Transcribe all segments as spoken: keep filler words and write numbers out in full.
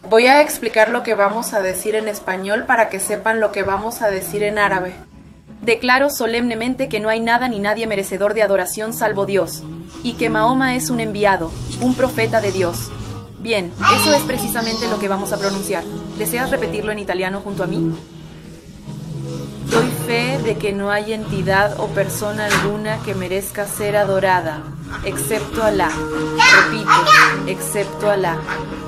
Voy a explicar lo que vamos a decir en español para que sepan lo que vamos a decir en árabe. Declaro solemnemente que no hay nada ni nadie merecedor de adoración salvo Dios, y que Mahoma es un enviado, un profeta de Dios. Bien, eso es precisamente lo que vamos a pronunciar. ¿Deseas repetirlo en italiano junto a mí? Doy fe de que no hay entidad o persona alguna que merezca ser adorada, excepto Alá. Repito, excepto Alá.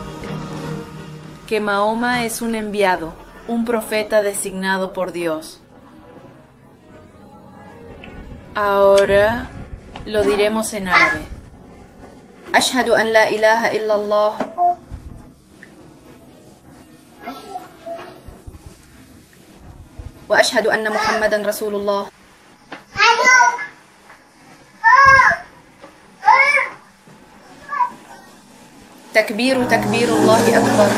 Que Mahoma es un enviado, un profeta designado por Dios. Ahora lo diremos en árabe. Ashhadu an la ilaha illallah. Wa ashhadu anna Muhammadan Rasulullah. Takbiru takbirullahi akbar.